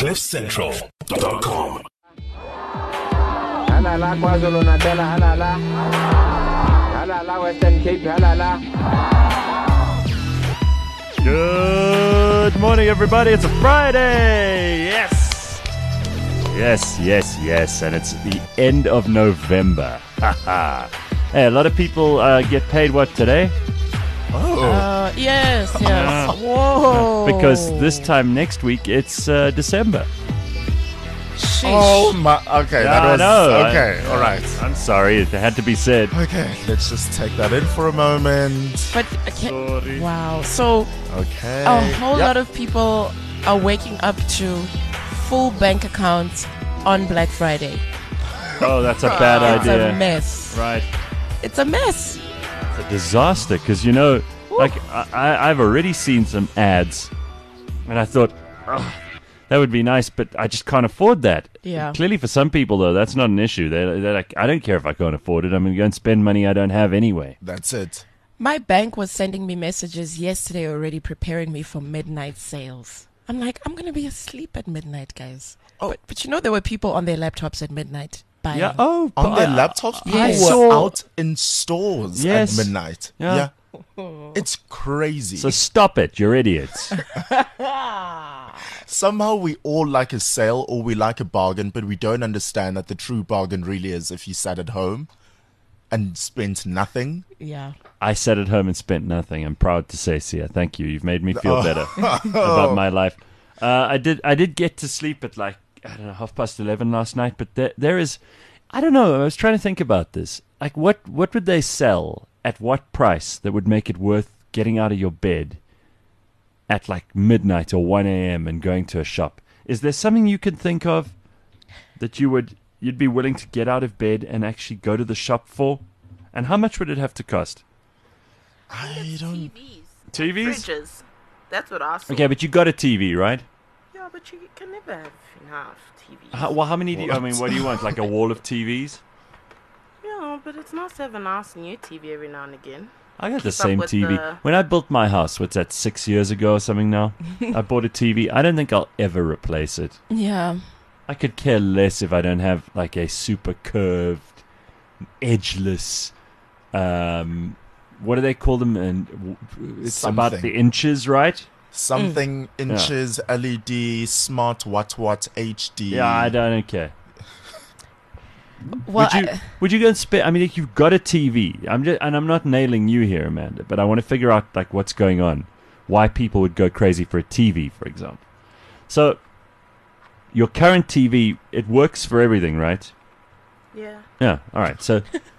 CliffCentral.com. Halala KwaZulu-Natal, halala. Halala Western Cape, halala. Good morning, everybody. It's a Friday. Yes. Yes. And it's the end of November. Hey, a lot of people get paid what today? Yes. Whoa. Because this time next week, it's December. Sheesh. Oh my! Okay, Yeah, that was I know. okay. All right. I'm sorry. It had to be said. Okay, let's just take that in for a moment. But Sorry. wow. So Okay. a whole Yep. lot of people are waking up to full bank accounts on Black Friday. Oh, that's a bad It's a idea. mess. Right. It's a mess. It's a disaster because, like, I've already seen some ads and I thought, that would be nice, but I just can't afford that. Yeah. Clearly, for some people, though, that's not an issue. They're like, I don't care if I can't afford it. I'm going to go and spend money I don't have anyway. That's it. My bank was sending me messages yesterday already preparing me for midnight sales. I'm like, I'm going to be asleep at midnight, guys. Oh. But there were people on their laptops at midnight buying. Yeah. Oh, On their laptops, people Yes. were saw- out in stores Yes. at midnight. Yeah. It's crazy. So stop it. You're idiots. Somehow we all like a sale or we like a bargain, but we don't understand that the true bargain really is if you sat at home and spent nothing. Yeah. I sat at home and spent nothing. I'm proud to say, Sia. Thank you. You've made me feel better about my life. I did get to sleep at like, I don't know, 11:30 last night, but there is, I don't know, I was trying to think about this. Like, what would they sell at what price that would make it worth getting out of your bed at like midnight or 1 a.m. and going to a shop? Is there something you can think of that you'd be willing to get out of bed and actually go to the shop for? And how much would it have to cost? I don't. TVs? Fridges. That's what I saw. Okay, but you got a TV, right? Yeah, but you can never have enough TVs. How many do you, I mean, what do you want? Like a wall of TVs? Yeah, but it's nice to have a nice new TV every now and again. I got the Keep up same with TV. the- When I built my house, what's that, 6 years ago or something now? I bought a TV. I don't think I'll ever replace it. Yeah. I could care less if I don't have like a super curved, edgeless, what do they call them? And it's about Something. the inches, right? Something inches, LED, smart, what, HD. Yeah, I don't care. Well, Would you go and spend? I mean, if you've got a TV, I'm not nailing you here, Amanda, but I want to figure out like what's going on, why people would go crazy for a TV, for example. So, your current TV, it works for everything, right? Yeah. Yeah. All right. So,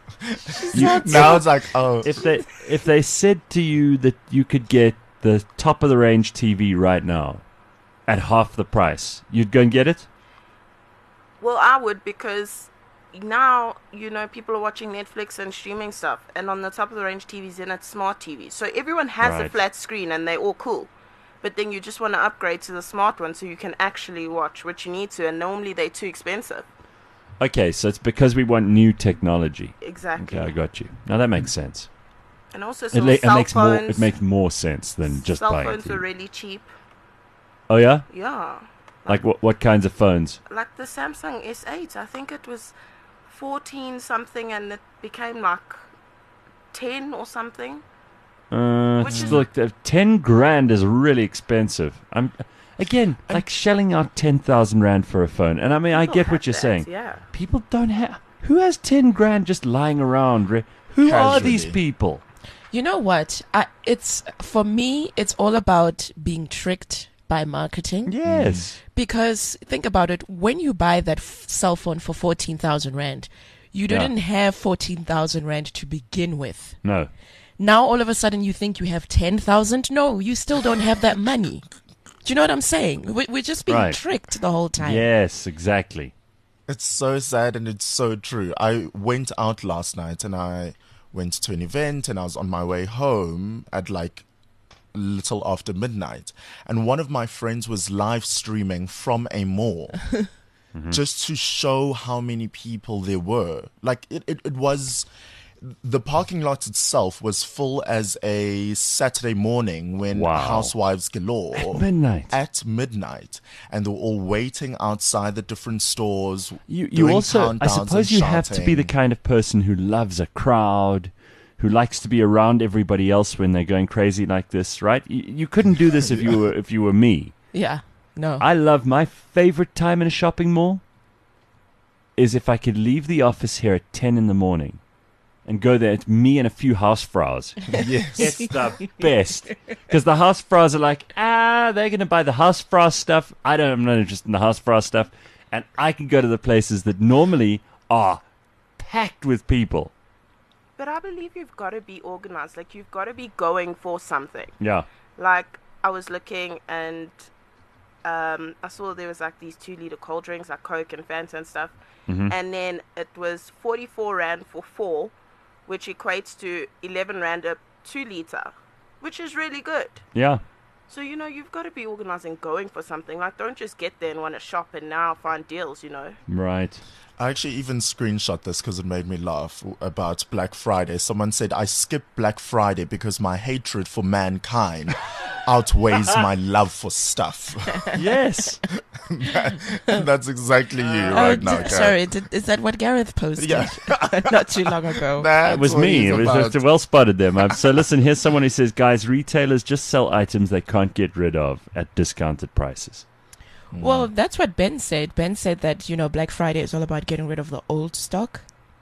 Now it's like, oh, if they said to you that you could get the top of the range TV right now at half the price, you'd go and get it? Well, I would, because now, people are watching Netflix and streaming stuff. And on the top of the range TVs, then it's smart TVs. So everyone has a Right. flat screen and they're all cool. But then you just want to upgrade to the smart one so you can actually watch what you need to. And normally they're too expensive. Okay, so it's because we want new technology. Exactly. Okay, I got you. Now that makes sense. And also It, some it cell makes phones. more. It makes more sense than just cell buying. phones a were TV. really cheap. Oh yeah, Yeah. like what kinds of phones? Like the Samsung S8, I think it was 14 something and it became like 10 or something. Which It's is- like 10 grand is really expensive. I'm like shelling out 10,000 rand for a phone, and I mean I People get have what you're that, saying. Yeah. People don't have. Who has 10 grand just lying around? Who are these Casually. people? you know what? For me, it's all about being tricked by marketing. Yes. Because think about it, when you buy that cell phone for 14,000 rand, you Yeah. didn't have 14,000 rand to begin with. No. Now all of a sudden you think you have 10,000? No, you still don't have that money. Do you know what I'm saying? We're just being Right. tricked the whole time. Yes, exactly. it's so sad and it's so true. I went out last night and I went to an event and I was on my way home at like little after midnight, and one of my friends was live streaming from a mall just to show how many people there were. Like it was the parking lot itself was full as a Saturday morning when Wow. housewives galore At midnight. at midnight, and they were all waiting outside the different stores. You doing also, I countdowns suppose, and you have to be the shouting. kind of person who loves a crowd, who likes to be around everybody else when they're going crazy like this, right? You couldn't do this if you were me. Yeah. No. I love my favorite time in a shopping mall is if I could leave the office here at 10 in the morning and go there. It's me and a few housefraus. Yes. It's the best. Because the housefraus are like, they're going to buy the housefrau stuff. I'm not interested in the housefrau stuff. And I can go to the places that normally are packed with people. But I believe you've got to be organized. Like, you've got to be going for something. Yeah. Like, I was looking and I saw there was like these 2-liter cold drinks, like Coke and Fanta and stuff. Mm-hmm. And then it was 44 Rand for 4, which equates to 11 Rand a 2-liter, which is really good. Yeah. So, you've got to be organized and going for something. Like, don't just get there and want to shop and now find deals, Right. I actually even screenshot this because it made me laugh about Black Friday. Someone said, I skipped Black Friday because my hatred for mankind outweighs my love for stuff. Yes. That's exactly you right now, Gareth. sorry. Is that what Gareth posted? Yeah. Not too long ago. That's It was what me. he's It was about. just well spotted there, man. So listen, here's someone who says, guys, retailers just sell items they can't get rid of at discounted prices. Well, that's what Ben said. Ben said that, Black Friday is all about getting rid of the old stock.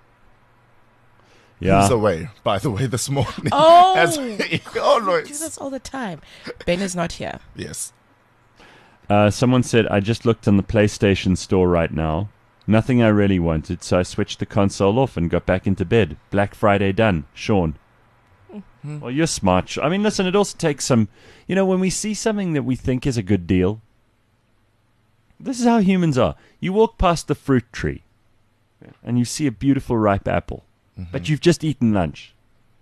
He was Yeah. away, by the way, this morning. Oh! As he Do always. this all the time. Ben is not here. Yes. Someone said, I just looked in the PlayStation store right now. Nothing I really wanted, so I switched the console off and got back into bed. Black Friday done. Sean. Well, you're smart. I mean, listen, it also takes some... when we see something that we think is a good deal, this is how humans are. You walk past the fruit tree and you see a beautiful ripe apple, but you've just eaten lunch.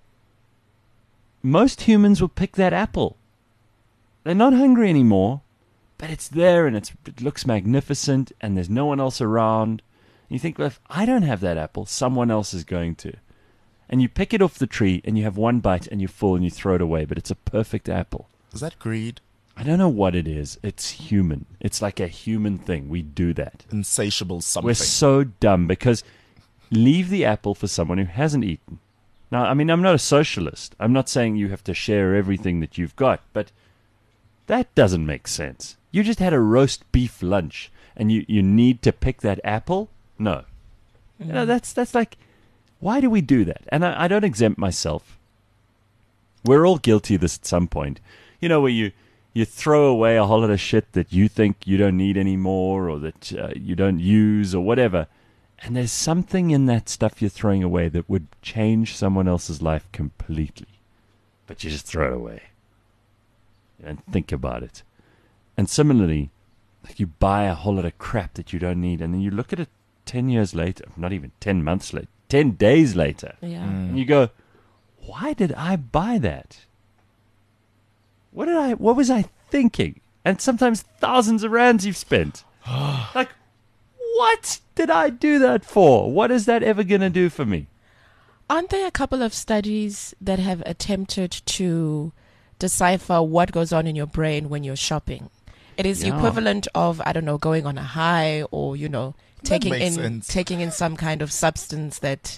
Most humans will pick that apple. They're not hungry anymore, but it's there and it looks magnificent and there's no one else around. And you think, well, if I don't have that apple, someone else is going to. And you pick it off the tree and you have one bite and you're full and you throw it away, but it's a perfect apple. Is that greed? I don't know what it is. It's human. It's like a human thing. We do that. Insatiable something. We're so dumb because leave the apple for someone who hasn't eaten. Now, I mean, I'm not a socialist. I'm not saying you have to share everything that you've got, but that doesn't make sense. You just had a roast beef lunch and you need to pick that apple? No. That's like, why do we do that? And I don't exempt myself. We're all guilty of this at some point. Where you throw away a whole lot of shit that you think you don't need anymore or that you don't use or whatever. And there's something in that stuff you're throwing away that would change someone else's life completely. But you just throw it away. And think about it. And similarly, like you buy a whole lot of crap that you don't need and then you look at it 10 years later, not even 10 months later, 10 days later. Yeah. And you go, why did I buy that? What was I thinking? And sometimes thousands of rands you've spent. Like, what did I do that for? What is that ever going to do for me? Aren't there a couple of studies that have attempted to decipher what goes on in your brain when you're shopping? It is the Yeah. equivalent of, I don't know, going on a high or, taking makes in sense. taking in some kind of substance that,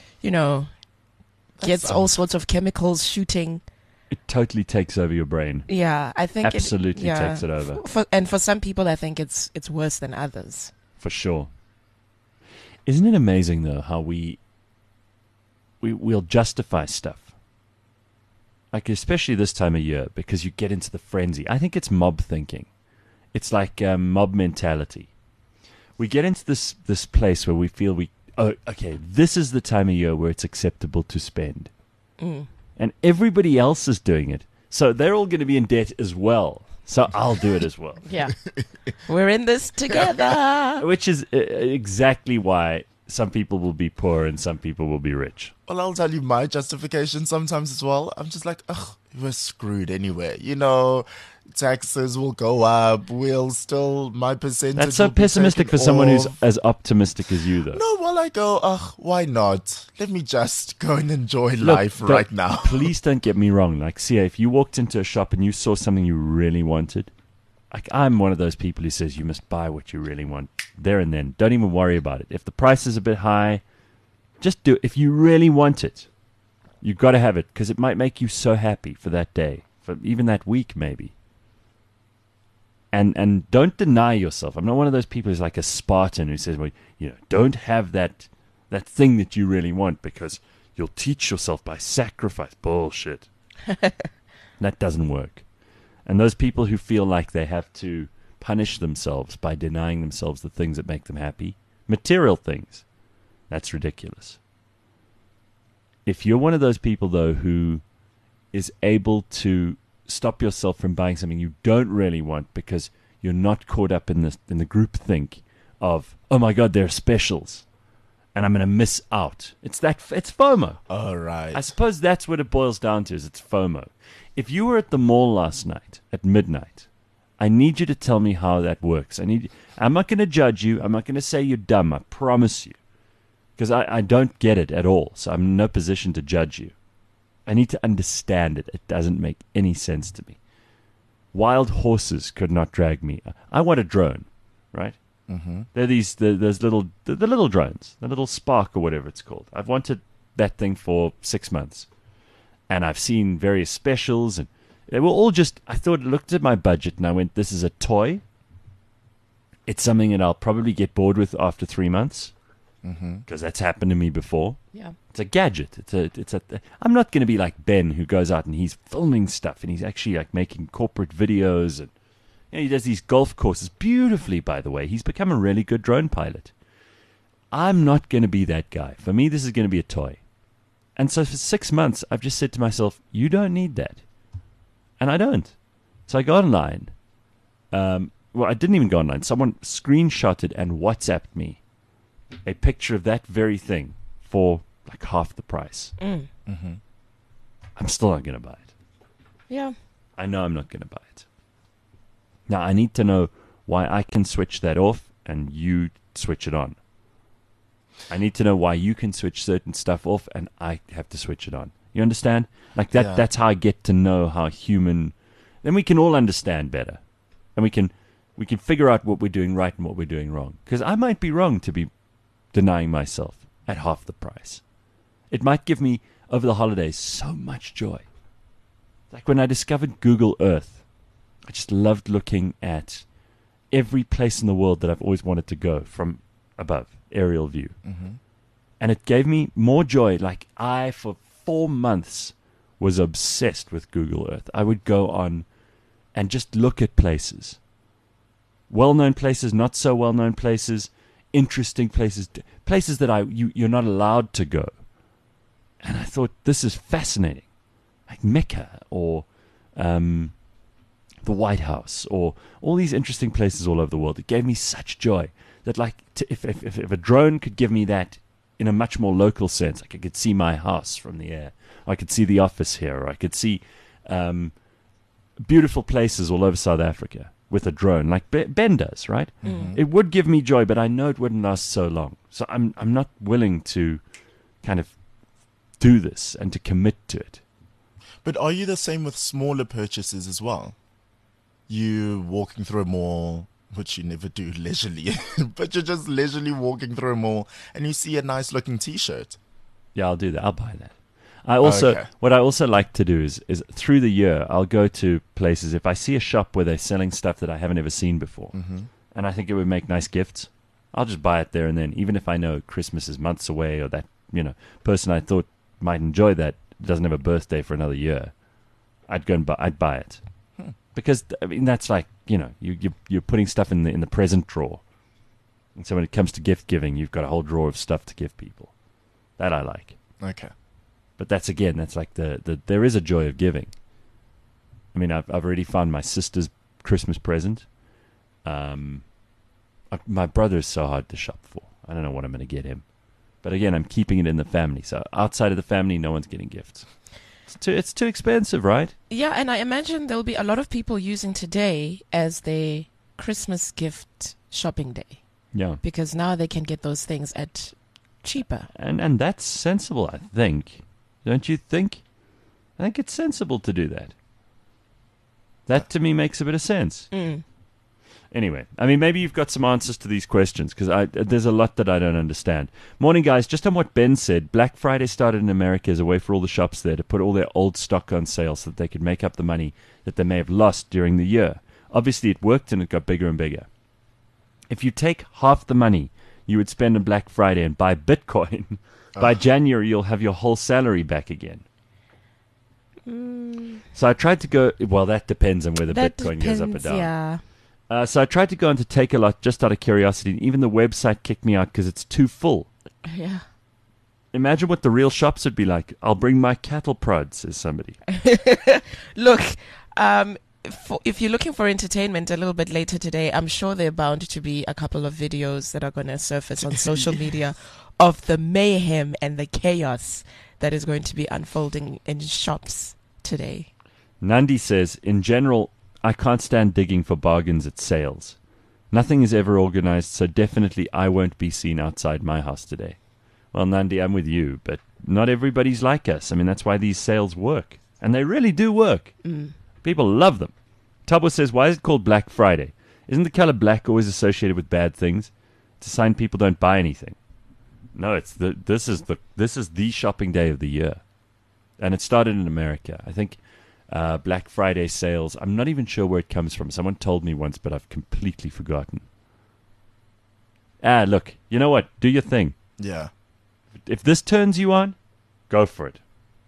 gets sounds- all sorts of chemicals shooting. It totally takes over your brain. Yeah, I think Absolutely takes it over. For some people, I think it's worse than others. For sure. Isn't it amazing, though, how we'll justify stuff? Like, especially this time of year, because you get into the frenzy. I think it's mob thinking. It's like mob mentality. We get into this place where we feel okay, this is the time of year where it's acceptable to spend. And everybody else is doing it. So they're all going to be in debt as well. So I'll do it as well. Yeah. We're in this together. Which is exactly why some people will be poor and some people will be rich. Well, I'll tell you my justification sometimes as well. I'm just like, ugh, we're screwed anyway. taxes will go up. My percentage. That's so will be pessimistic for taken someone who's off. as optimistic as you, though. No, well, I go, why not? Let me just go and enjoy Look, life don't- right now. Please don't get me wrong. Like, Sia, if you walked into a shop and you saw something you really wanted, like, I'm one of those people who says you must buy what you really want there and then. Don't even worry about it. If the price is a bit high, just do it. If you really want it, you've got to have it because it might make you so happy for that day, for even that week, maybe. And don't deny yourself. I'm not one of those people who's like a Spartan who says, well, don't have that thing that you really want because you'll teach yourself by sacrifice. Bullshit. That doesn't work. And those people who feel like they have to punish themselves by denying themselves the things that make them happy, material things, that's ridiculous. If you're one of those people, though, who is able to stop yourself from buying something you don't really want because you're not caught up in the group think of, oh my God, there are specials and I'm going to miss out. It's FOMO. All right. I suppose that's what it boils down to, is it's FOMO. If you were at the mall last night at midnight, I need you to tell me how that works. I'm not going to judge you. I'm not going to say you're dumb. I promise you. Because I don't get it at all. So I'm in no position to judge you. I need to understand it. It doesn't make any sense to me. Wild horses could not drag me. I want a drone, right? Mm-hmm. They're those little drones, the little Spark or whatever it's called. I've wanted that thing for 6 months, and I've seen various specials, and they were all just. I looked at my budget, and I went, "This is a toy. It's something that I'll probably get bored with after 3 months, because that's happened to me before." Yeah. It's a gadget. I'm not going to be like Ben, who goes out and he's filming stuff and he's actually like making corporate videos, and he does these golf courses beautifully, by the way. He's become a really good drone pilot. I'm not going to be that guy. For me, this is going to be a toy. And so for 6 months, I've just said to myself, you don't need that. And I don't. So I go online. Well, I didn't even go online. Someone screenshotted and WhatsApped me a picture of that very thing for like half the price. Mm-hmm. I'm still not going to buy it. Yeah. I know I'm not going to buy it. Now, I need to know why I can switch that off and you switch it on. I need to know why you can switch certain stuff off and I have to switch it on. You understand? Like that. Yeah. That's how I get to know how human. Then we can all understand better, and we can figure out what we're doing right and what we're doing wrong. Because I might be wrong to be denying myself at half the price. It might give me over the holidays so much joy. Like when I discovered Google Earth, I just loved looking at every place in the world that I've always wanted to go from above, aerial view. Mm-hmm. And it gave me more joy. Like for 4 months, was obsessed with Google Earth. I would go on and just look at places. Well-known places, not so well-known places, interesting places, places that you're not allowed to go. And I thought, this is fascinating. Like Mecca or the White House or all these interesting places all over the world. It gave me such joy that if a drone could give me that in a much more local sense, like I could see my house from the air, or I could see the office here, or I could see beautiful places all over South Africa with a drone, like Ben does, right? Mm. It would give me joy, but I know it wouldn't last so long. So I'm not willing to kind of do this and to commit to it. But are you the same with smaller purchases as well? You walking through a mall, which you never do leisurely, but you're just leisurely walking through a mall and you see a nice looking t-shirt. Yeah, I'll do that. I'll buy that. What I also like to do is through the year, I'll go to places. If I see a shop where they're selling stuff that I haven't ever seen before, and I think it would make nice gifts, I'll just buy it there and then. Even if I know Christmas is months away, or that person I thought might enjoy that doesn't have a birthday for another year, I'd buy it. Because I mean that's like you're putting stuff in the present drawer, and so when it comes to gift giving, you've got a whole drawer of stuff to give people. That I like. Okay. But that's like there is a joy of giving. I mean, I've already found my sister's Christmas present. My brother is so hard to shop for. I don't know what I'm going to get him. But again, I'm keeping it in the family. So outside of the family, no one's getting gifts. It's too expensive, right? Yeah, and I imagine there'll be a lot of people using today as their Christmas gift shopping day, Yeah. because now they can get those things at cheaper. And that's sensible, I think. Don't you think? I think it's sensible to do that. That, to me, makes a bit of sense. Mm. Anyway, I mean, maybe you've got some answers to these questions, because there's a lot that I don't understand. Morning, guys. Just on what Ben said, Black Friday started in America as a way for all the shops there to put all their old stock on sale so that they could make up the money that they may have lost during the year. Obviously, it worked and it got bigger and bigger. If you take half the money you would spend on Black Friday and buy Bitcoin, by January you'll have your whole salary back again. So I tried to go, well, that depends on whether That Bitcoin goes up or depends, down. Yeah. So I tried to go onto Takealot just out of curiosity, and even the website kicked me out because it's too full. Yeah. Imagine what the real shops would be like. I'll bring my cattle prod, says somebody. Look, if you're looking for entertainment a little bit later today, I'm sure there are bound to be a couple of videos that are going to surface on social media of the mayhem and the chaos that is going to be unfolding in shops today. Nandi says, in general, I can't stand digging for bargains at sales. Nothing is ever organized, so definitely I won't be seen outside my house today. Well, Nandi, I'm with you, but not everybody's like us. I mean, that's why these sales work. And they really do work. People love them. Tabo says, why is it called Black Friday? Isn't the color black always associated with bad things? It's a sign people don't buy anything. No, this is the shopping day of the year. And it started in America. I think Black Friday sales, I'm not even sure where it comes from. Someone told me once, but I've completely forgotten. Look, you know what? Do your thing. Yeah. If this turns you on, go for it.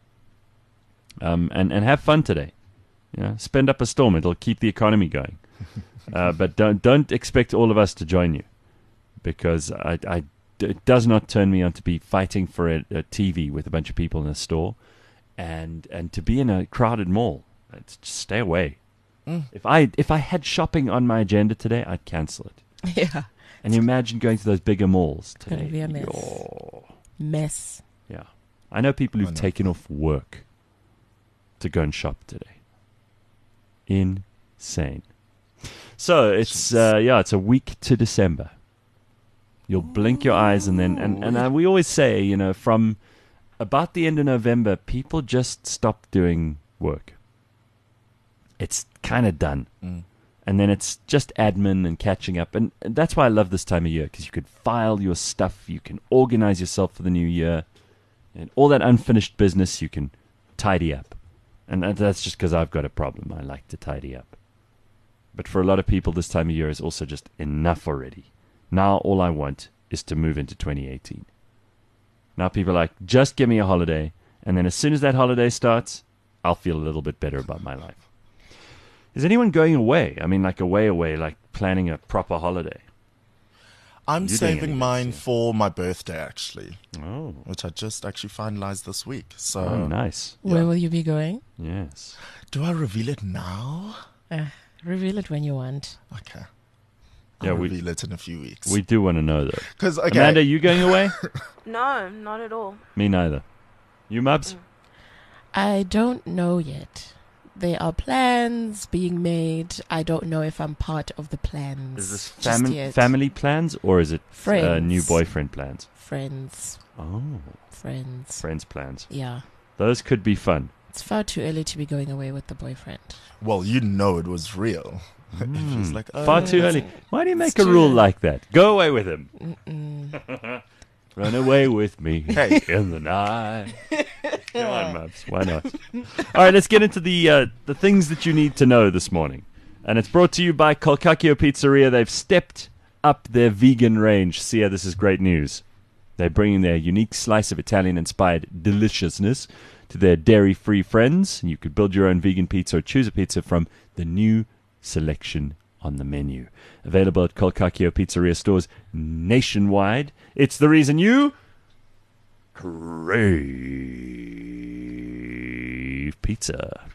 And have fun today. You know, spend up a storm. It'll keep the economy going. But don't expect all of us to join you, because it does not turn me on to be fighting for a TV with a bunch of people in a store, and to be in a crowded mall. Just stay away. If I had shopping on my agenda today, I'd cancel it. Yeah. And you imagine going to those bigger malls It's going today. to be a mess. Yo. Mess. Yeah. I know people who've I know. taken off work to go and shop today. Insane. So it's it's a week to December. You'll blink your eyes and then and we always say, you know, from about the end of November, people just stop doing work. It's kind of done. And then it's just admin and catching up. And that's why I love this time of year, because you could file your stuff, you can organize yourself for the new year, and all that unfinished business you can tidy up. And that's just because I've got a problem. I like to tidy up. But for a lot of people, this time of year is also just enough already. Now all I want is to move into 2018. Now people are like, just give me a holiday, and then as soon as that holiday starts, I'll feel a little bit better about my life. Is anyone going away? I mean, like away, like planning a proper holiday? I'm You're doing saving anything, mine yeah. for my birthday, actually, Oh, which I just actually finalized this week. So, nice. Yeah. Where will you be going? Yes. do I reveal it now? Reveal it when you want. Okay. Yeah, I'll we- reveal it in a few weeks. We do want to know, though. Because, okay. Amanda, you going away? No, not at all. Me neither. You, Mubs? I don't know yet. There are plans being made. I don't know if I'm part of the plans. Is this just yet. family plans, or is it Friends. new boyfriend plans? Friends. Oh, Friends. friends plans. Yeah. Those could be fun. It's far too early to be going away with the boyfriend. Well, you know it was real. It was like, Far too it's- early. Why do you make it's a rule too- like that? Go away with him. Mm-mm. Run away with me Hey. in the night. Come on, Mubs. Why not? All right, let's get into the things that you need to know this morning. And it's brought to you by Colcacchio Pizzeria. They've stepped up their vegan range. Sia, this is great news. They're bringing their unique slice of Italian-inspired deliciousness to their dairy-free friends. And you could build your own vegan pizza or choose a pizza from the new selection on the menu. Available at Colcacchio Pizzeria stores nationwide. It's the reason you crave pizza.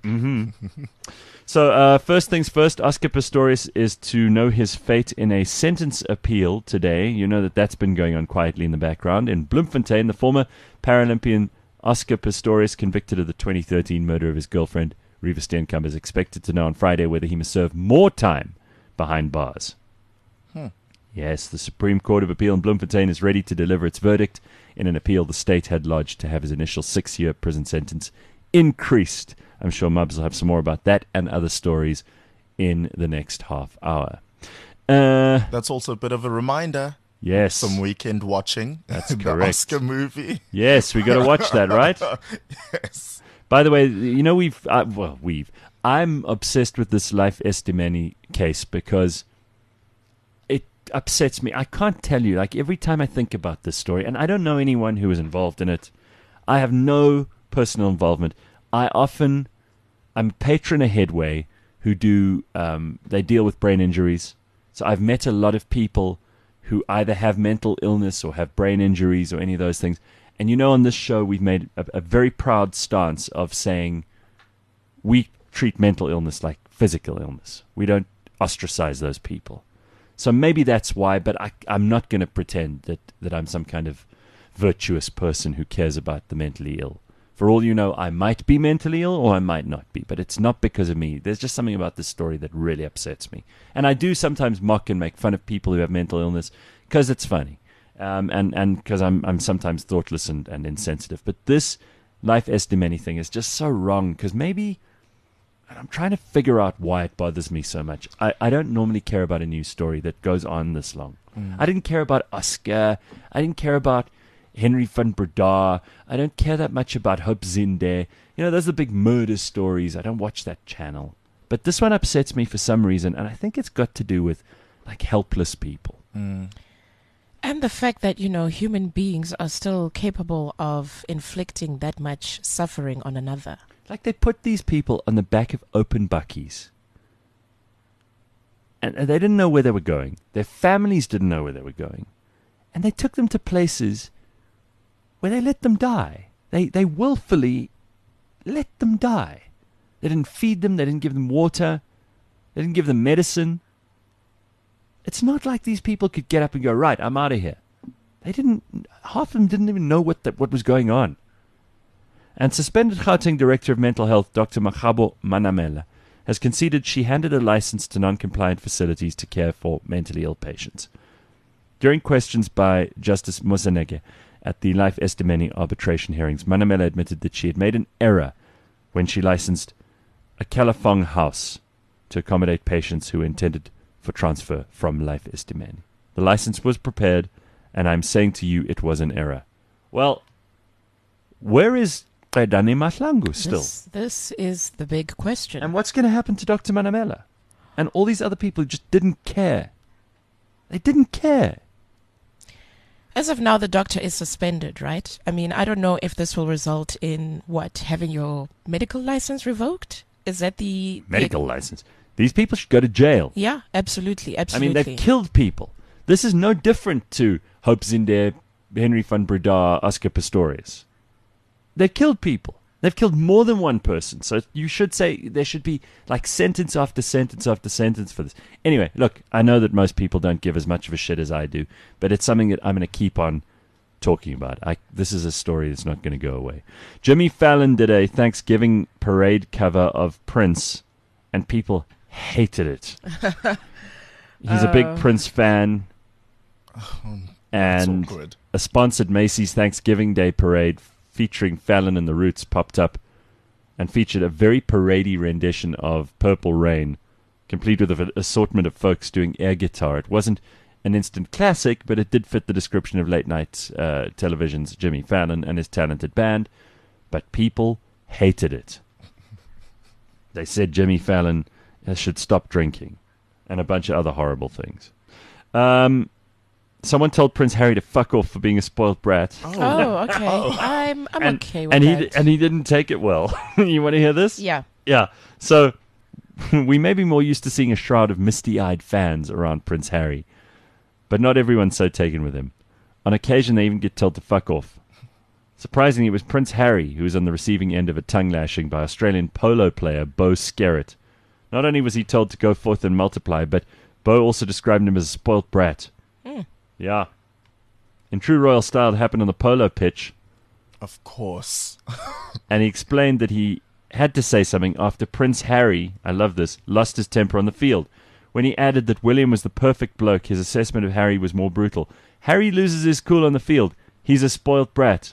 So, first things first, Oscar Pistorius is to know his fate in a sentence appeal today. You know that's been going on quietly in the background. In Bloemfontein, the former Paralympian Oscar Pistorius, convicted of the 2013 murder of his girlfriend, Riva Steenkamp, is expected to know on Friday whether he must serve more time behind bars. Yes, the Supreme Court of Appeal in Bloemfontein is ready to deliver its verdict in an appeal the state had lodged to have his initial 6-year prison sentence increased. I'm sure Mubs will have some more about that and other stories in the next half hour. That's also a bit of a reminder. Yes. Some weekend watching. That's the correct. Oscar movie. Yes, we got to watch that, right? Yes. By the way, you know, I'm obsessed with this Life Estimani case because it upsets me. I can't tell you, like, every time I think about this story, and I don't know anyone who was involved in it. I have no personal involvement. I'm a patron of Headway who they deal with brain injuries. So I've met a lot of people who either have mental illness or have brain injuries or any of those things. And you know, on this show, we've made a very proud stance of saying we treat mental illness like physical illness. We don't ostracize those people. So maybe that's why, but I'm not going to pretend that I'm some kind of virtuous person who cares about the mentally ill. For all you know, I might be mentally ill or I might not be, but it's not because of me. There's just something about this story that really upsets me. And I do sometimes mock and make fun of people who have mental illness because it's funny. And because I'm sometimes thoughtless and insensitive. But this Life Estimani thing is just so wrong because maybe I'm trying to figure out why it bothers me so much. I don't normally care about a news story that goes on this long. I didn't care about Oscar. I didn't care about Henry van Breda. I don't care that much about Hope Zinde. You know, those are the big murder stories. I don't watch that channel. But this one upsets me for some reason, and I think it's got to do with, like, helpless people. And the fact that, you know, human beings are still capable of inflicting that much suffering on another. Like, they put these people on the back of open buckies. And they didn't know where they were going. Their families didn't know where they were going. And they took them to places where they let them die. They willfully let them die. They didn't feed them. They didn't give them water. They didn't give them medicine. It's not like these people could get up and go, right, I'm out of here. Half of them didn't even know what was going on. And suspended Gauteng Director of Mental Health, Dr. Magabo Manamela, has conceded she handed a license to non-compliant facilities to care for mentally ill patients. During questions by Justice Moseneke at the Life Estimani arbitration hearings, Manamela admitted that she had made an error when she licensed a Calafong house to accommodate patients who were intended for transfer from Life Estimani. The license was prepared, and I'm saying to you it was an error. Well, where is Qaedani Mahlangu still? This is the big question. And what's going to happen to Dr. Manamela? And all these other people who just didn't care. They didn't care. As of now, the doctor is suspended, right? I mean, I don't know if this will result in, having your medical license revoked? Is that the... Medical license? These people should go to jail. Yeah, absolutely. I mean, they've killed people. This is no different to Hope Zinde, Henry van Breda, Oscar Pistorius. They've killed people. They've killed more than one person. So you should say there should be like sentence after sentence after sentence for this. Anyway, look, I know that most people don't give as much of a shit as I do, but it's something that I'm going to keep on talking about. This is a story that's not going to go away. Jimmy Fallon did a Thanksgiving parade cover of Prince, and people hated it. He's a big Prince fan. And a sponsored Macy's Thanksgiving Day parade featuring Fallon and the Roots popped up and featured a very paradey rendition of Purple Rain, complete with an assortment of folks doing air guitar. It wasn't an instant classic, but it did fit the description of late-night television's Jimmy Fallon and his talented band, but people hated it. They said Jimmy Fallon should stop drinking, and a bunch of other horrible things. Someone told Prince Harry to fuck off for being a spoiled brat. Oh, okay. I'm okay with that. And he didn't take it well. You want to hear this? Yeah. Yeah. So we may be more used to seeing a shroud of misty-eyed fans around Prince Harry, but not everyone's so taken with him. On occasion, they even get told to fuck off. Surprisingly, it was Prince Harry who was on the receiving end of a tongue-lashing by Australian polo player Bo Skerritt. Not only was he told to go forth and multiply, but Bo also described him as a spoilt brat. Yeah. In true royal style, it happened on the polo pitch. Of course. And he explained that he had to say something after Prince Harry, I love this, lost his temper on the field. When he added that William was the perfect bloke, his assessment of Harry was more brutal. Harry loses his cool on the field. He's a spoilt brat.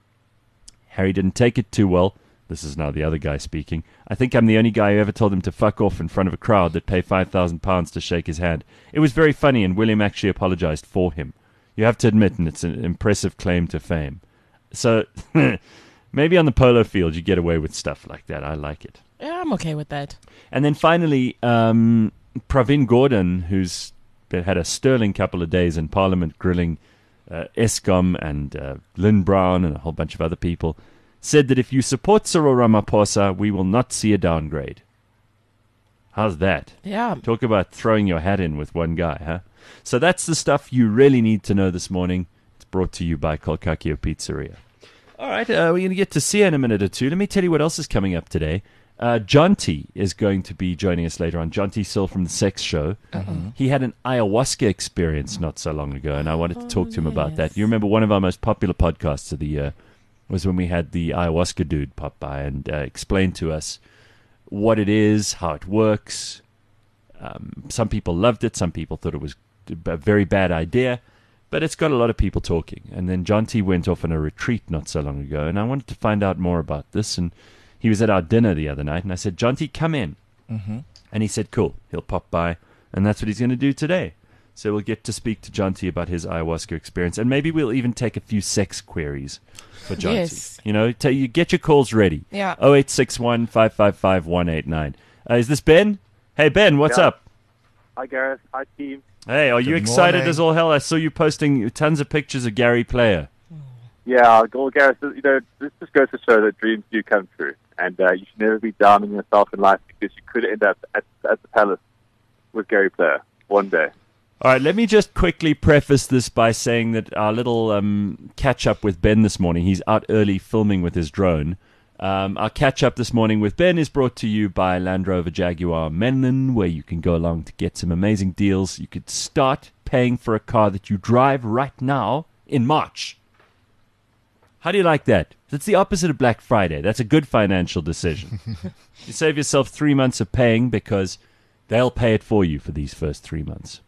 Harry didn't take it too well. This is now the other guy speaking. I think I'm the only guy who ever told him to fuck off in front of a crowd that pay £5,000 to shake his hand. It was very funny, and William actually apologized for him. You have to admit, and it's an impressive claim to fame. So, maybe on the polo field you get away with stuff like that. I like it. Yeah, I'm okay with that. And then finally, Pravin Gordhan, who's had a sterling couple of days in Parliament grilling Eskom and Lynn Brown and a whole bunch of other people, said that if you support Cyril Ramaphosa, we will not see a downgrade. How's that? Yeah. Talk about throwing your hat in with one guy, huh? So that's the stuff you really need to know this morning. It's brought to you by Kolkakio Pizzeria. All right, we're going to get to Sia in a minute or two. Let me tell you what else is coming up today. Jonty is going to be joining us later on. Jonty Sill from The Sex Show. He had an ayahuasca experience not so long ago, and I wanted to talk to him about that. You remember one of our most popular podcasts of the year was when we had the ayahuasca dude pop by and explain to us what it is, how it works. Some people loved it. Some people thought it was a very bad idea. But it's got a lot of people talking. And then Jonty went off on a retreat not so long ago, and I wanted to find out more about this. And he was at our dinner the other night, and I said, Jonty, come in. And he said, cool, he'll pop by. And that's what he's going to do today. So we'll get to speak to Jonty about his ayahuasca experience. And maybe we'll even take a few sex queries for Jonty. Yes. You know, you get your calls ready. Yeah. 0861 555 189. Is this Ben? Hey, Ben, what's up? Hi, Gareth. Hi, team. Hey, are you Good excited morning. as all hell? I saw you posting tons of pictures of Gary Player. Yeah, well, Gareth, this just goes to show that dreams do come true. And you should never be down on yourself in life because you could end up at the Palace with Gary Player one day. All right, let me just quickly preface this by saying that our little catch-up with Ben this morning, he's out early filming with his drone. Our catch-up this morning with Ben is brought to you by Land Rover Jaguar Menlyn, where you can go along to get some amazing deals. You could start paying for a car that you drive right now in March. How do you like that? That's the opposite of Black Friday. That's a good financial decision. You save yourself 3 months of paying because they'll pay it for you for these first 3 months.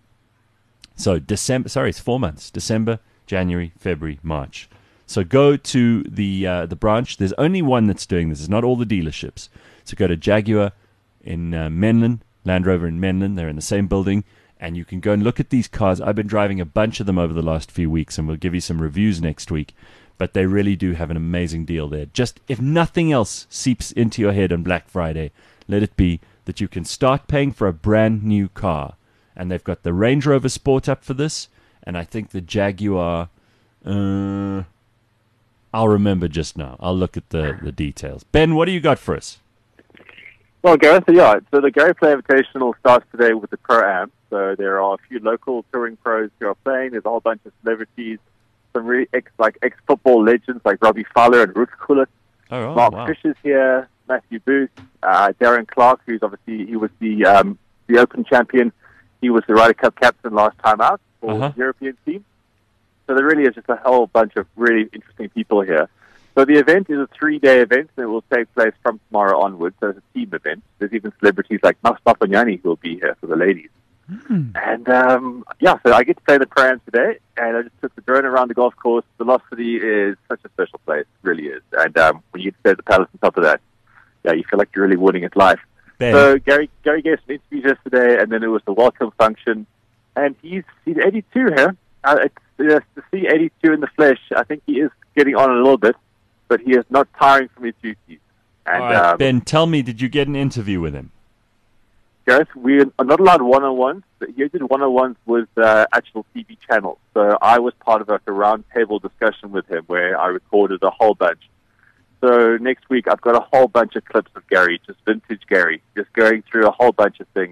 So it's 4 months. December, January, February, March. So go to the branch. There's only one that's doing this. It's not all the dealerships. So go to Jaguar in Menlyn, Land Rover in Menlyn. They're in the same building. And you can go and look at these cars. I've been driving a bunch of them over the last few weeks, and we'll give you some reviews next week. But they really do have an amazing deal there. Just if nothing else seeps into your head on Black Friday, let it be that you can start paying for a brand new car. And they've got the Range Rover Sport up for this. And I think the Jaguar... I'll remember just now. I'll look at the details. Ben, what do you got for us? Well, Gareth, so the Gary Player Invitational starts today with the Pro-Am. So there are a few local touring pros who are playing. There's a whole bunch of celebrities, some really ex-football legends like Robbie Fowler and Ruth Gullit. Oh, Mark wow. Fisher's here, Matthew Booth, Darren Clark, who's obviously, he was the Open champion. He was the Ryder Cup captain last time out for the European team. So there really is just a whole bunch of really interesting people here. So the event is a 3-day event, and it will take place from tomorrow onwards. So it's a team event. There's even celebrities like Mas Papanyani who will be here for the ladies. And, so I get to play the Pro-Am today, and I just took the drone around the golf course. Velocity is such a special place, it really is. And when you get to stay at the Palace on top of that, you feel like you're really winning at life. Ben. So Gary gave some interviews yesterday, and then there was the welcome function. And he's 82 here. To see 82 in the flesh, I think he is getting on a little bit, but he is not tiring from his duties. And, All right, Ben, tell me, did you get an interview with him? Gareth, we are not allowed one-on-ones, but he did one-on-ones with actual TV channels. So I was part of a round-table discussion with him where I recorded a whole bunch. So next week, I've got a whole bunch of clips of Gary, just vintage Gary, just going through a whole bunch of things.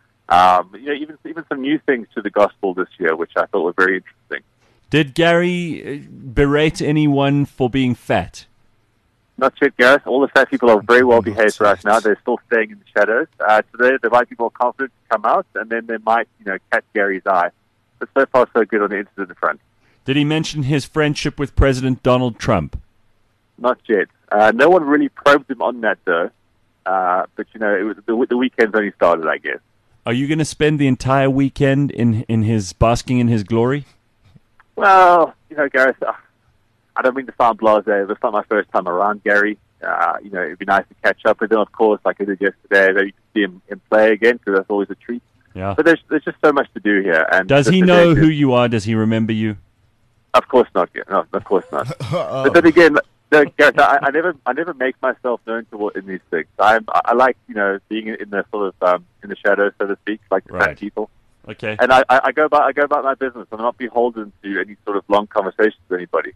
Even some new things to the gospel this year, which I thought were very interesting. Did Gary berate anyone for being fat? Not yet, Gareth. All the fat people are very well behaved right now. They're still staying in the shadows. Today, they might be more confident to come out, and then they might, catch Gary's eye. But so far, so good on the incident front. Did he mention his friendship with President Donald Trump? Not yet. No one really probed him on that, though. But, you know, it was the weekend's only started, I guess. Are you going to spend the entire weekend in his basking in his glory? Well, you know, Gareth, I don't mean to sound blasé. It's not my first time around Gary. You know, it'd be nice to catch up with him, of course, like I did yesterday. Maybe see him play again, because that's always a treat. Yeah. But there's just so much to do here. And does he know who you are? Does he remember you? Of course not. No, of course not. But then again, no, Gareth, I never make myself known in these things. I like, you know, being in the sort of in the shadows, so to speak, like the Right. people. Okay. And I go about my business. I'm not beholden to any sort of long conversations with anybody.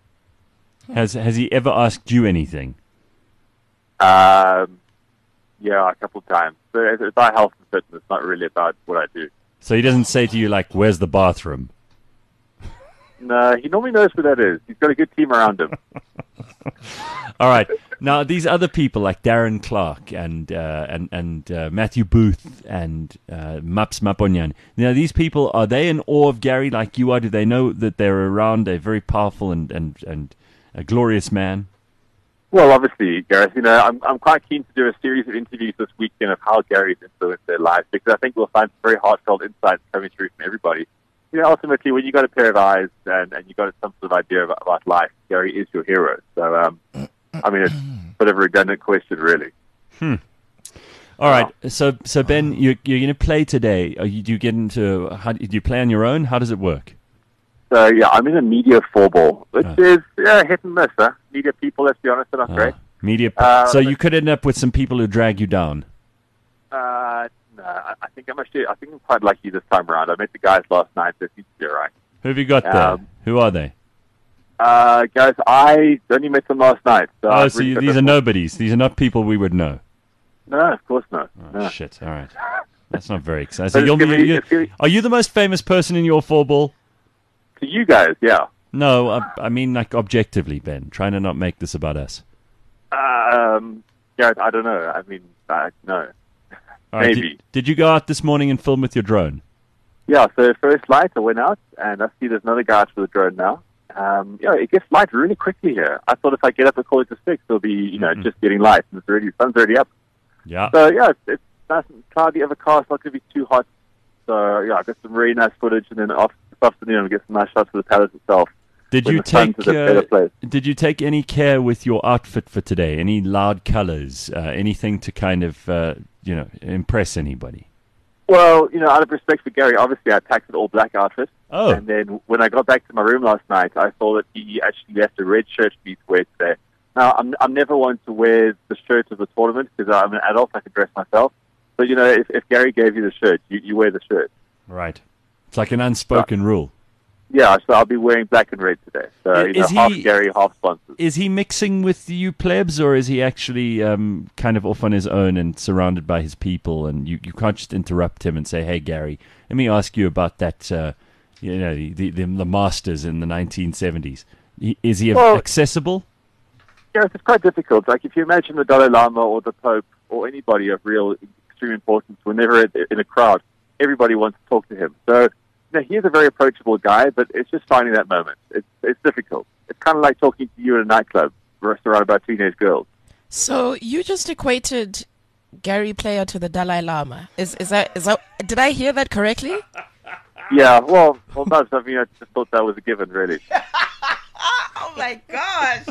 Has he ever asked you anything? Yeah, a couple of times. But it's about health and fitness, not really about what I do. So he doesn't say to you, like, where's the bathroom? No, he normally knows where that is. He's got a good team around him. All right. Now, these other people like Darren Clark and Matthew Booth and Maps Maponyan, now, these people, are they in awe of Gary like you are? Do they know that they're around a very powerful and a glorious man? Well, obviously, Gareth, you know, I'm quite keen to do a series of interviews this weekend of how Gary's influenced their lives, because I think we'll find some very heartfelt insights coming through from everybody. You know, ultimately, when you got a pair of eyes and you got some sort of idea about life, Gary is your hero. So, I mean, it's a bit of a redundant question, really. All right. So Ben, you're going to play today. Do you get into? Do you play on your own? How does it work? So, yeah, I'm in a media four-ball, which is hit and miss, huh? Media people, let's be honest, are not great. Media. So you could end up with some people who drag you down. No, I think I'm quite lucky this time around. I met the guys last night. They seem to be all right. Who have you got there? Who are they? Guys, I only met them last night. So these are nobodies. These are not people we would know. No, of course not. Oh, no. Shit. All right. That's not very exciting. So Are you the most famous person in your four-ball? To you guys, yeah. No, I mean, like, objectively, Ben. Trying to not make this about us. Gareth, I don't know. I mean, no. All right, Maybe. Did you go out this morning and film with your drone? Yeah, so first light, I went out, and I see there's another guy out with a drone now. Yeah, it gets light really quickly here. I thought if I get up at 5:45, it'll be, you know, just getting light, and the sun's already up. Yeah. So, yeah, it's nice and cloudy, overcast, not going to be too hot. So, yeah, I got some really nice footage, and then this afternoon, we get some nice shots of the palace itself. Did you take any care with your outfit for today? Any loud colors? Anything to kind of, impress anybody? Well, you know, out of respect for Gary, obviously I packed an all-black outfit. Oh. And then when I got back to my room last night, I saw that he actually left a red shirt for me to wear today. Now, I'm never one to wear the shirt of the tournament because I'm an adult. I can dress myself. But, you know, if Gary gave you the shirt, you wear the shirt. Right. It's like an unspoken rule. Yeah, so I'll be wearing black and red today. So, half Gary, half sponsors. Is he mixing with you plebs, or is he actually kind of off on his own and surrounded by his people, and you can't just interrupt him and say, hey, Gary, let me ask you about that, the Masters in the 1970s. Is he accessible? Yeah, it's quite difficult. Like, if you imagine the Dalai Lama or the Pope or anybody of real extreme importance, whenever in a crowd, everybody wants to talk to him. So, he's a very approachable guy, but it's just finding that moment. It's difficult. It's kind of like talking to you at a nightclub surrounded by teenage girls. So you just equated Gary Player to the Dalai Lama. Is that? Did I hear that correctly? Yeah. Well, no. I mean, I just thought that was a given, really. Oh my gosh!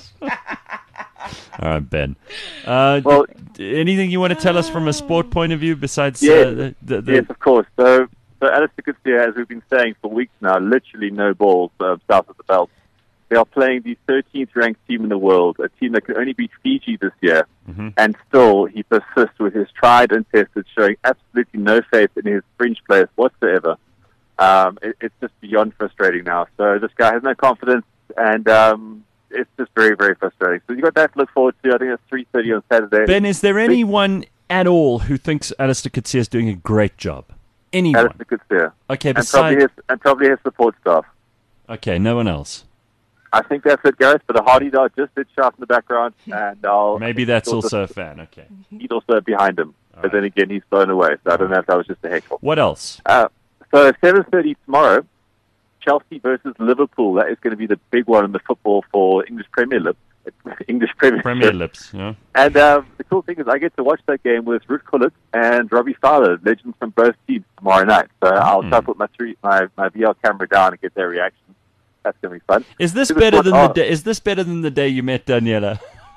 All right, Ben. Well, anything you want to tell us from a sport point of view besides? Yes, of course. So Alistair Coetzee, as we've been saying for weeks now, literally no balls south of the belt. They are playing the 13th ranked team in the world, a team that can only beat Fiji this year, and still he persists with his tried and tested, showing absolutely no faith in his fringe players whatsoever. It's just beyond frustrating now. So this guy has no confidence, and it's just very, very frustrating. So you've got that to look forward to. I think it's 3:30 on Saturday. Ben, is there anyone at all who thinks Alistair Coetzee is doing a great job? Anyone? Alistair Coetzee. Okay, and probably his support staff. Okay, no one else. I think that's it, Gareth. But a Hardy dog just did sharp in the background, and maybe that's also a fan. Okay, he's also behind him, but then again, he's blown away. So I don't know if that was just a heckle. What else? So 7:30 tomorrow, Chelsea versus Liverpool. That is going to be the big one in the football for English Premier League. English Premiership. Premier Lips, yeah. And the cool thing is I get to watch that game with Ruud Gullit and Robbie Fowler, legends from both teams, tomorrow night. So I'll try to put my VR camera down and get their reaction. That's going to be fun. Is this better than the day? Is this better than the day you met Daniela?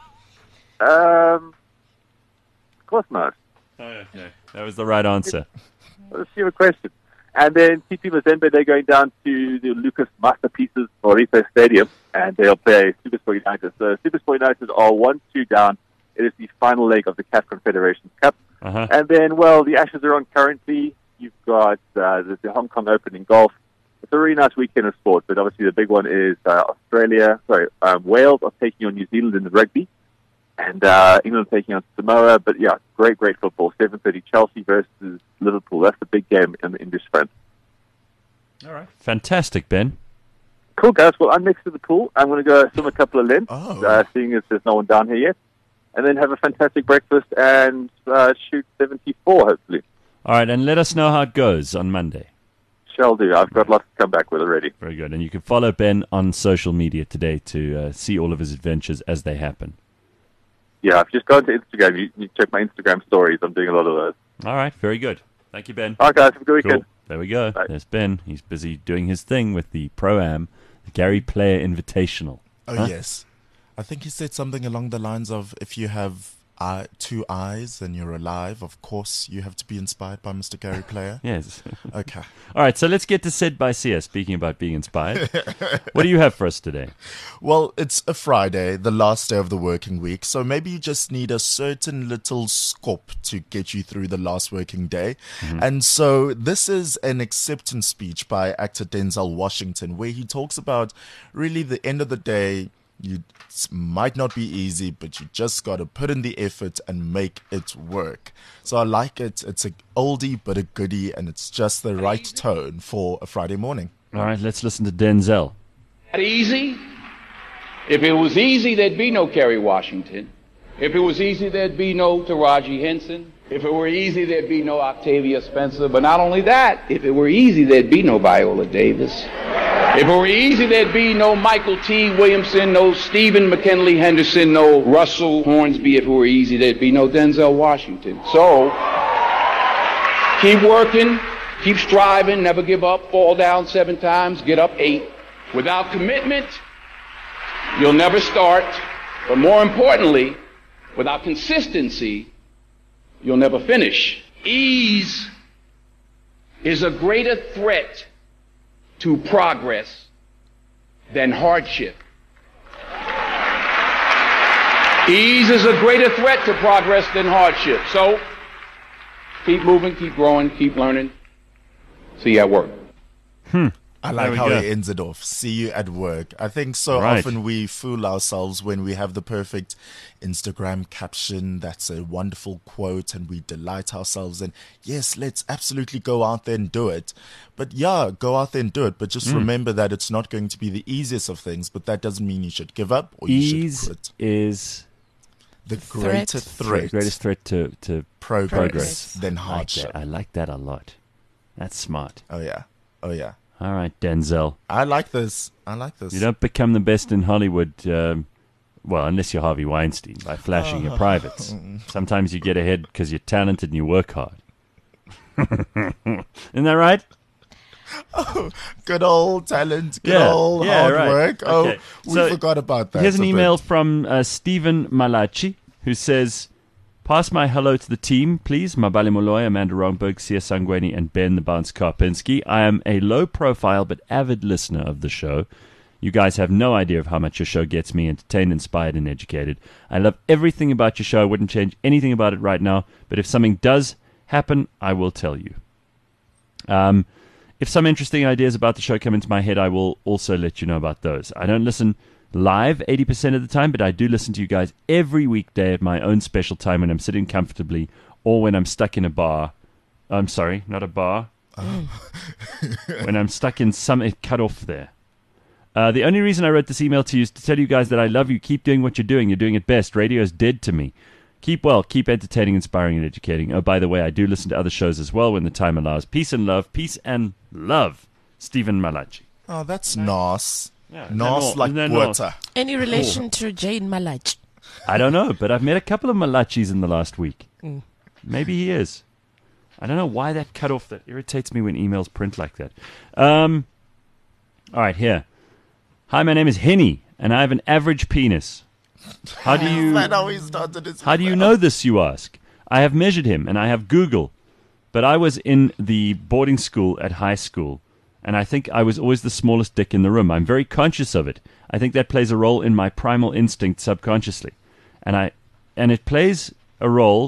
Of course not. Oh, okay. That was the right answer. Let's see a question. And then TP Mazembe, they're going down to the Lucas Masterpieces Morito Stadium, and they'll play Supersport United. So Supersport United are 1-2 down. It is the final leg of the CAF Confederations Cup. Uh-huh. And then, well, the Ashes are on currently. You've got the Hong Kong Open in golf. It's a really nice weekend of sport, but obviously the big one is Wales are taking on New Zealand in the rugby. And England taking on Samoa. But, yeah, great football. 7:30 Chelsea versus Liverpool. That's the big game in the English front. All right. Fantastic, Ben. Cool, guys. Well, I'm next to the pool. I'm going to go swim a couple of laps, seeing as there's no one down here yet. And then have a fantastic breakfast and shoot 74, hopefully. All right, and let us know how it goes on Monday. Shall do. I've got lots to come back with already. Very good. And you can follow Ben on social media today to see all of his adventures as they happen. Yeah, I've just gone to Instagram. You check my Instagram stories. I'm doing a lot of those. All right, very good. Thank you, Ben. All right, guys. Have a good weekend. Cool. There we go. Bye. There's Ben. He's busy doing his thing with the Pro-Am, the Gary Player Invitational. Oh, yes. I think he said something along the lines of, if you have two eyes and you're alive, of course you have to be inspired by Mr. Gary Player. Yes. Okay. All right, so let's get to Said by Sia, speaking about being inspired. What do you have for us today? Well, it's a Friday, the last day of the working week, so maybe you just need a certain little scoop to get you through the last working day. And so this is an acceptance speech by actor Denzel Washington, where he talks about really the end of the day. It might not be easy, but you just got to put in the effort and make it work. So I like it. It's an oldie but a goodie, and it's just the right tone for a Friday morning. All right, let's listen to Denzel. Easy? If it was easy, there'd be no Kerry Washington. If it was easy, there'd be no Taraji Henson. If it were easy, there'd be no Octavia Spencer. But not only that, if it were easy, there'd be no Viola Davis. If it were easy, there'd be no Michael T. Williamson, no Stephen McKinley Henderson, no Russell Hornsby. If it were easy, there'd be no Denzel Washington. So, keep working, keep striving, never give up, fall down 7 times, get up 8. Without commitment, you'll never start. But more importantly, without consistency, you'll never finish. Ease is a greater threat to progress than hardship. Ease is a greater threat to progress than hardship. So, keep moving, keep growing, keep learning. See you at work. I like how he ends it off. See you at work. I think so often we fool ourselves when we have the perfect Instagram caption that's a wonderful quote and we delight ourselves. And yes, let's absolutely go out there and do it. But yeah, go out there and do it. But just remember that it's not going to be the easiest of things. But that doesn't mean you should give up or you should quit. Is the greatest threat to progress than hardship. I like that a lot. That's smart. Oh, yeah. Oh, yeah. All right, Denzel. I like this. You don't become the best in Hollywood, well, unless you're Harvey Weinstein, by flashing your privates. Sometimes you get ahead because you're talented and you work hard. Isn't that right? Oh, good old talent, good old hard work. Okay. Oh, we forgot about that. Here's an email from Stephen Malachi, who says, pass my hello to the team, please. Mabali Molloy, Amanda Romberg, Sia Sangweni, and Ben the Bounce Karpinski. I am a low-profile but avid listener of the show. You guys have no idea of how much your show gets me entertained, inspired, and educated. I love everything about your show. I wouldn't change anything about it right now, but if something does happen, I will tell you. If some interesting ideas about the show come into my head, I will also let you know about those. I don't listen live 80% of the time, but I do listen to you guys every weekday at my own special time when I'm sitting comfortably or when I'm stuck in a bar. I'm sorry, not a bar. When I'm stuck in it cut off there. The only reason I wrote this email to you is to tell you guys that I love you. Keep doing what you're doing. You're doing it best. Radio is dead to me. Keep well. Keep entertaining, inspiring, and educating. Oh, by the way, I do listen to other shows as well when the time allows. Peace and love. Peace and love. Stephen Malachi. Oh, that's nice. Yeah, Nos like water. Any relation to Jane Malach? I don't know, but I've met a couple of Malachis in the last week. Maybe he is. I don't know why that cut off. That irritates me when emails print like that. All right, here. Hi, my name is Henny, and I have an average penis. How do you know this, you ask? I have measured him, and I have Google. But I was in the boarding school at high school, and I think I was always the smallest dick in the room. I'm very conscious of it. I think that plays a role in my primal instinct subconsciously. And it plays a role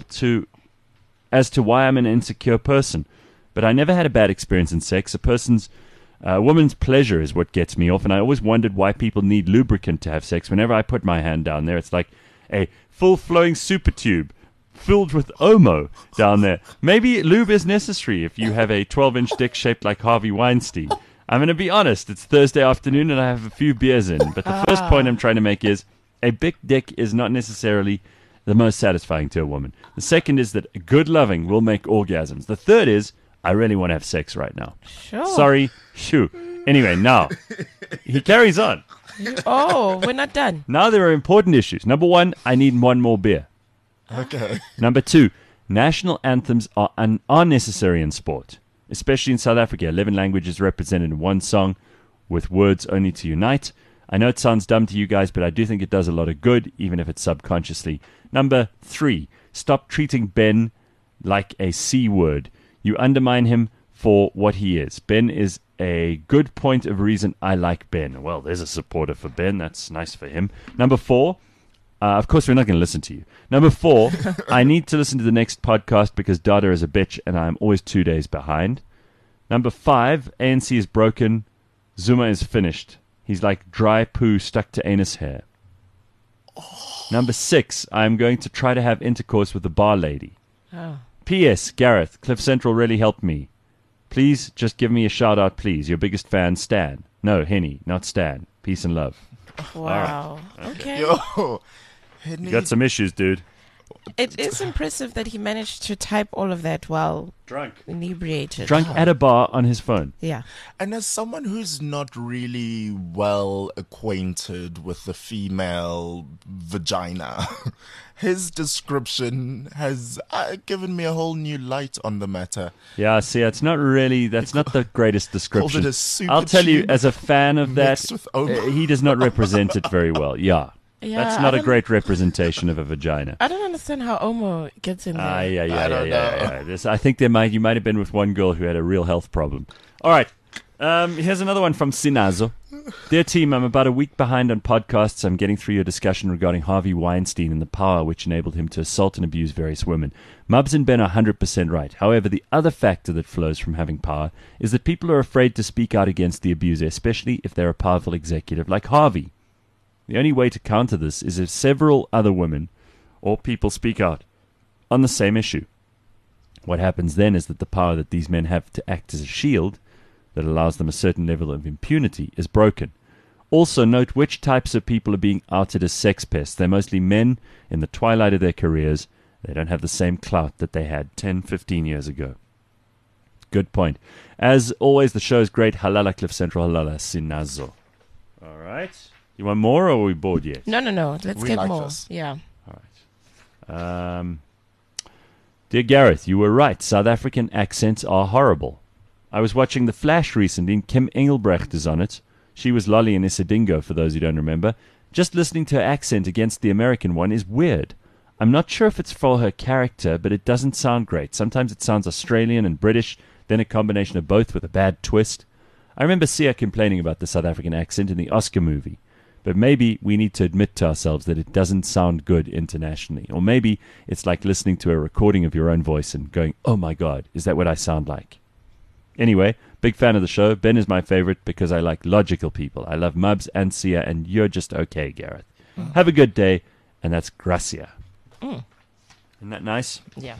as to why I'm an insecure person. But I never had a bad experience in sex. A woman's pleasure is what gets me off, and I always wondered why people need lubricant to have sex. Whenever I put my hand down there, it's like a full-flowing super tube filled with Omo down there. Maybe lube is necessary if you have a 12-inch dick shaped like Harvey Weinstein. I'm going to be honest. It's Thursday afternoon, and I have a few beers in. But the first point I'm trying to make is a big dick is not necessarily the most satisfying to a woman. The second is that good loving will make orgasms. The third is I really want to have sex right now. Sure. Sorry. Shoo. Anyway, now, he carries on. Oh, we're not done. Now there are important issues. Number one, I need one more beer. Okay. Number two, national anthems are unnecessary in sport, especially in South Africa. 11 languages represented in one song with words only to unite. I know it sounds dumb to you guys, but I do think it does a lot of good, even if it's subconsciously. Number three, stop treating Ben like a C word. You undermine him for what he is. Ben is a good point of reason I like Ben. Well, there's a supporter for Ben. That's nice for him. Number four, of course, we're not going to listen to you. Number four, I need to listen to the next podcast because Dada is a bitch and I'm always 2 days behind. Number five, ANC is broken. Zuma is finished. He's like dry poo stuck to anus hair. Number six, I'm going to try to have intercourse with the bar lady. Oh. P.S. Gareth, Cliff Central really helped me. Please just give me a shout out, please. Your biggest fan, Stan. No, Henny, not Stan. Peace and love. Wow. Okay. Yo, Henny. You got some issues, dude. It is impressive that he managed to type all of that while Drunk. inebriated. Drunk at a bar on his phone. Yeah. And as someone who's not really well acquainted with the female vagina, his description has given me a whole new light on the matter. Yeah, see, it's not really, that's not the greatest description. Called it a super I'll tell you, tube as a fan of that, mixed with Omo. he does not represent it very well. Yeah. Yeah, That's I not a don't- great representation of a vagina. I don't understand how Omo gets in there. Yeah. I think you might have been with one girl who had a real health problem. All right. Here's another one from Sinazo. Dear team, I'm about a week behind on podcasts. I'm getting through your discussion regarding Harvey Weinstein and the power which enabled him to assault and abuse various women. Mubs and Ben are 100% right. However, the other factor that flows from having power is that people are afraid to speak out against the abuser, especially if they're a powerful executive like Harvey. The only way to counter this is if several other women or people speak out on the same issue. What happens then is that the power that these men have to act as a shield that allows them a certain level of impunity is broken. Also note which types of people are being outed as sex pests. They're mostly men in the twilight of their careers. They don't have the same clout that they had 10, 15 years ago. Good point. As always, the show is great. Halala Cliff Central, halala Sinazo. All right. You want more, or are we bored yet? No. Let's We get like more. this. Yeah. Dear Gareth, you were right. South African accents are horrible. I was watching The Flash recently, and Kim Engelbrecht is on it. She was Lolly in Isadingo, for those who don't remember. Just listening to her accent against the American one is weird. I'm not sure if it's for her character, but it doesn't sound great. Sometimes it sounds Australian and British, then a combination of both with a bad twist. I remember Sia complaining about the South African accent in the Oscar movie. But maybe we need to admit to ourselves that it doesn't sound good internationally. Or maybe it's like listening to a recording of your own voice and going, oh my God, is that what I sound like? Anyway, big fan of the show. Ben is my favorite because I like logical people. I love Mubs and Sia, and you're just okay, Gareth. Have a good day, and that's Gracia. Isn't that nice? Yeah.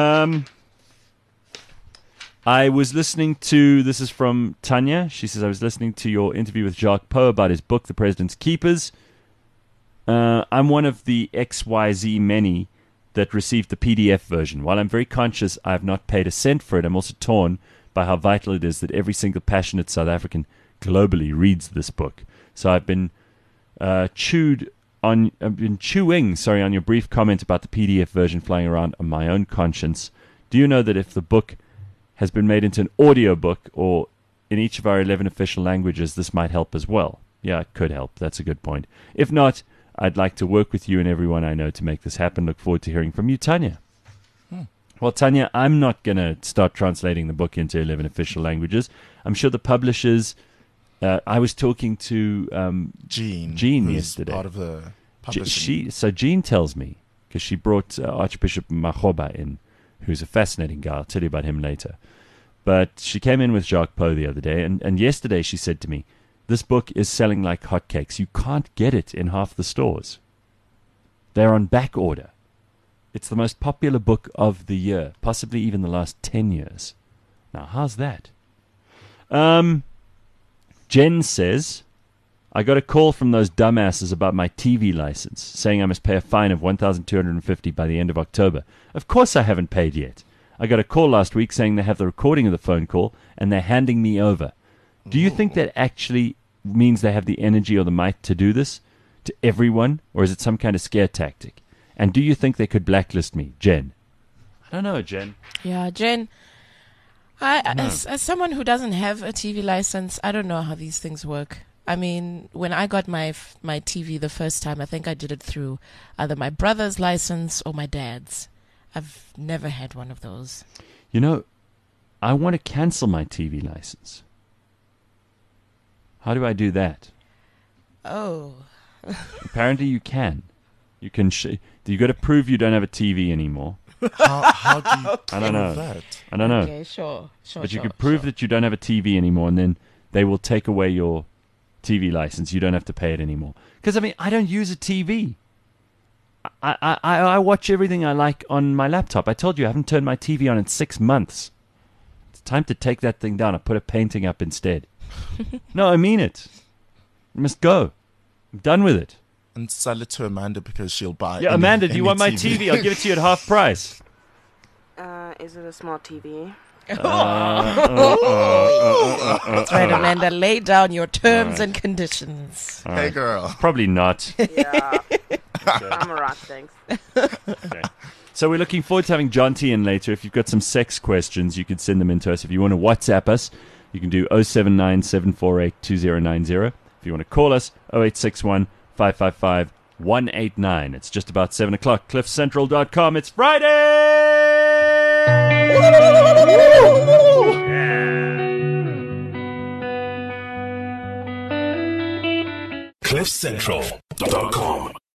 I was listening to, this is from Tanya. She says, I was listening to your interview with Jacques Poe about his book, The President's Keepers. I'm one of the XYZ many that received the PDF version. While I'm very conscious I have not paid a cent for it, I'm also torn by how vital it is that every single passionate South African globally reads this book. So I've been chewing on your brief comment about the PDF version flying around on my own conscience. Do you know that if the book has been made into an audio book or in each of our 11 official languages, this might help as well? Yeah, it could help. That's a good point. If not, I'd like to work with you and everyone I know to make this happen. Look forward to hearing from you, Tanya. Well, Tanya, I'm not going to start translating the book into 11 official languages. I'm sure the publishers... I was talking to Jean yesterday. Part of the publishing. Jean tells me, because she brought Archbishop Makgoba in, who's a fascinating guy. I'll tell you about him later. But she came in with Jacques Poe the other day, and yesterday she said to me, this book is selling like hotcakes. You can't get it in half the stores. They're on back order. It's the most popular book of the year, possibly even the last 10 years. Now, how's that? Jen says, I got a call from those dumbasses about my TV license, saying I must pay a fine of $1,250 by the end of October. Of course I haven't paid yet. I got a call last week saying they have the recording of the phone call, and they're handing me over. Do you think that actually means they have the energy or the might to do this to everyone, or is it some kind of scare tactic? And do you think they could blacklist me, Jen? I don't know, Jen. Yeah, Jen. As someone who doesn't have a TV license, I don't know how these things work. I mean, when I got my TV the first time, I think I did it through either my brother's license or my dad's. I've never had one of those. You know, I want to cancel my TV license. How do I do that? Oh. Apparently you can. You can. You got to prove you don't have a TV anymore. How do you I don't know. that? I don't know. Okay, sure. But you could prove that you don't have a TV anymore, and then they will take away your TV license. You don't have to pay it anymore. Because, I mean, I don't use a TV. I watch everything I like on my laptop. I told you I haven't turned my TV on in 6 months. It's time to take that thing down. I put a painting up instead. No, I mean it. You must go. I'm done with it. And sell it to Amanda because she'll buy it. Yeah, Amanda, do you want my TV? I'll give it to you at half price. Is it a small TV? That's right, Amanda. Lay down your terms and conditions. Hey, girl. Probably not. Yeah. I'm a rock, thanks. Okay. So we're looking forward to having John T in later. If you've got some sex questions, you can send them in to us. If you want to WhatsApp us, you can do 079 748 2090. If you want to call us, 0861 555 189. It's just about 7 o'clock. CliffCentral.com. It's Friday! CliffCentral.com